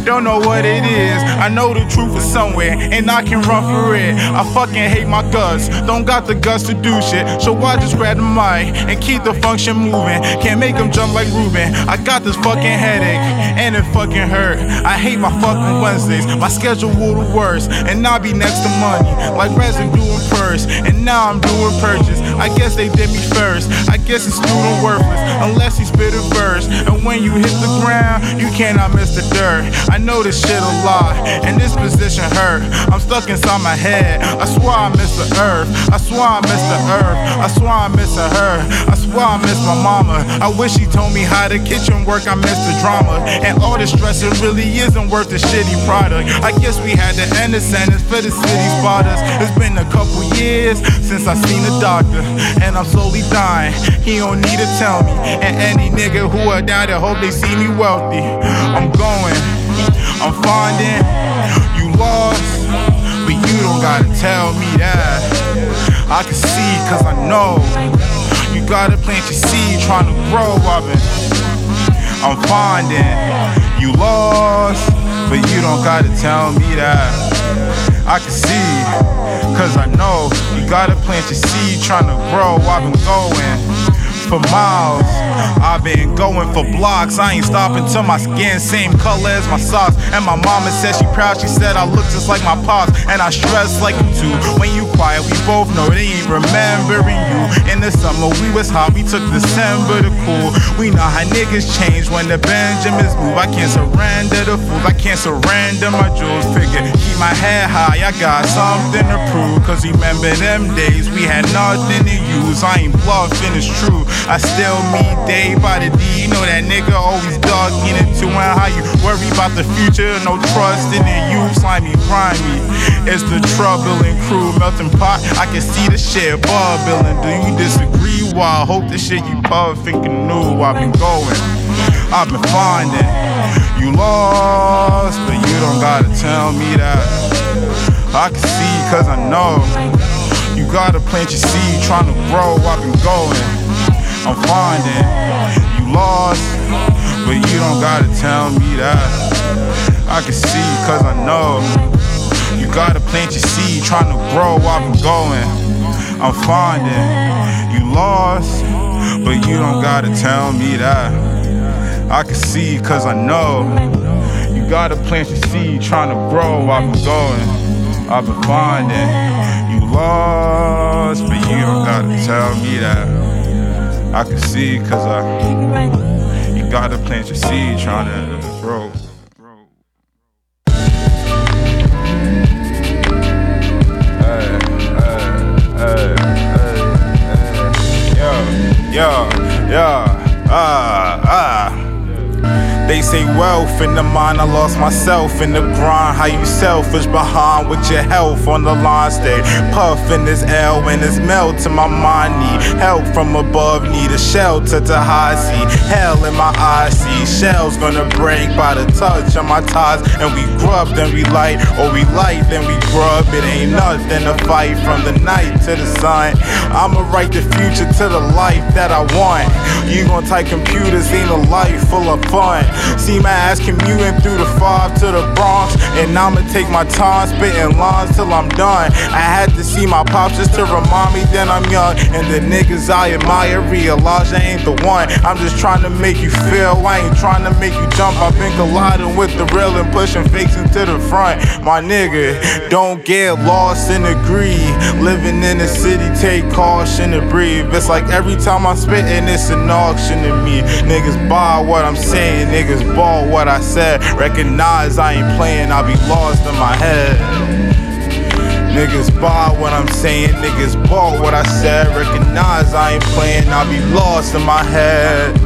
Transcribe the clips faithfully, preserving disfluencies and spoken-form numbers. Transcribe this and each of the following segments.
don't know what it is. I know the truth is somewhere, and I can run for it. I fucking hate my guts, don't got the guts to do shit. So I just grab the mic and keep the function moving. Can't make them jump like Ruben. I got this fucking headache, and it fucking hurt. I hate my fucking Wednesdays, my schedule the worst. And I'll be next to money, like resin doing first. And now I'm doing purchase, I guess they did me first. I guess it's student worthless, unless he spit a verse. And when you hit the ground, you cannot miss the dirt. I know this shit a lot, and this position hurt. I'm stuck inside my head, I swear I miss the earth. I swear I miss the earth, I swear I miss her. I swear I miss my mama, I wish she told me how the kitchen work. I miss the drama, and all the stress, it really isn't worth the shitty product. I guess we had to end the sentence for the city spot us. It's been a couple years since I seen a doctor, and I'm slowly dying, he don't need to tell me. And any nigga who a doubt it, hope they see me wealthy. I'm going, I'm finding, you lost, but you don't gotta tell me that. I can see cause I know, you gotta plant your seed trying to grow of it. I'm finding, you lost, but you don't gotta tell me that. I can see, cause I know, you gotta plant your seed trying to grow. I've been going for miles, I've been going for blocks. I ain't stopping till my skin same color as my socks. And my mama said she proud, she said I look just like my pops. And I stress like him too. When you quiet, we both know they ain't remembering you. In the summer we was hot, we took December to cool. We know how niggas change when the Benjamins move. I can't surrender the fools, I can't surrender my jewels. Figure, keep my head high, I got something to prove. Cause remember them days, we had nothing to use. I ain't bluffing, it's true. I still meet day by the D. You know that nigga always ducking it too. And how you worry about the future, no trust in the youth. Slimy, grimy, it's the troubling crew. Melting pot, I can see the shit bubbling. Do you disagree? Well, I hope the shit you pub thinking new. I've been going, I've been finding, you lost, but you don't gotta tell me that. I can see cause I know, you gotta plant your seed trying to grow. I've been going, I'm finding, you lost, but you don't gotta tell me that. I can see cause I know, you gotta plant your seed trying to grow. I've been going, I'm finding, you lost, but you don't gotta tell me that. I can see cause I know, you gotta plant your seed trying to grow. I've been going, I've been finding, you lost, but you don't gotta tell me that. I can see cause I, you gotta plant your seed trying to grow. Hey, hey, hey, hey, hey, yo, yo, yo, ah, ah. They say wealth in the mind, I lost myself in the grind. How you selfish behind with your health on the line. Stay puffin' this L and it's melt in my mind. Need help from above, need a shelter to high. See hell in my eyes, see shells gonna break by the touch of my ties. And we grub, then we light, or we light, then we grub. It ain't nothing to fight from the night to the sun. I'ma write the future to the life that I want. You gon' type computers, ain't a life full of fun. See my ass commuting through the five to the Bronx, and I'ma take my time spitting lines till I'm done. I had to see my pops just to remind me that I'm young, and the niggas I admire realize I ain't the one. I'm just trying to make you feel, I ain't trying to make you jump. I've been colliding with the real and pushing fakes into the front. My nigga, don't get lost in the greed. Living in the city, take caution to breathe. It's like every time I'm spitting, it's an auction to me. Niggas buy what I'm saying, niggas bought what I said. Recognize I ain't playing, I'll be lost in my head. Niggas buy what I'm saying, niggas bought what I said. Recognize I ain't playing, I'll be lost in my head.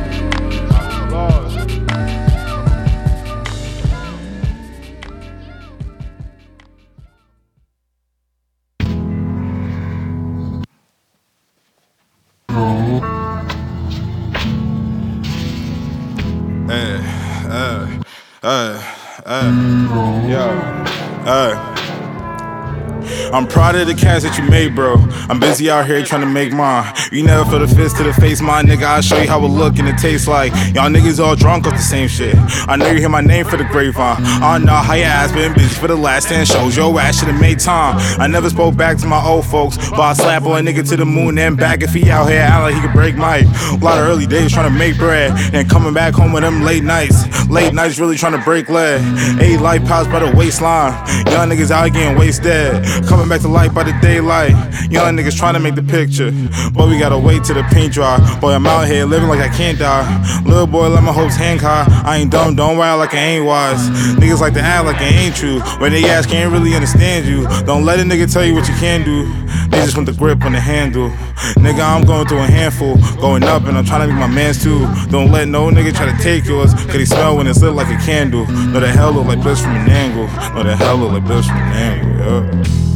Hey, hey, hey, hey, yo, hey. I'm proud of the cash that you made, bro. I'm busy out here trying to make mine. You never feel the fist to the face, my nigga. I'll show you how it look and it tastes like. Y'all niggas all drunk off the same shit. I know you hear my name for the grapevine. I don't know how your ass been busy for the last ten shows. Your ass should've made time. I never spoke back to my old folks, but I slap on a nigga to the moon and back if he out here acting like he could break Mike. A lot of early days trying to make bread and coming back home with them late nights. Late nights really trying to break lead. Eight life pouch by the waistline. Young niggas out getting wasted. Coming back to life by the daylight. Young niggas trying to make the picture, but we gotta wait till the paint dry. Boy, I'm out here living like I can't die. Little boy, let my hopes hang high. I ain't dumb, don't act like I ain't wise. Niggas like to act like it ain't true when they ass can't really understand you. Don't let a nigga tell you what you can do. They just want the grip on the handle. Nigga, I'm going through a handful, going up and I'm trying to be my mans too. Don't let no nigga try to take yours, cause he smell when it's lit like a candle. Know the hell look like bliss from an angle. Know the hell look like bliss from an angle, yeah.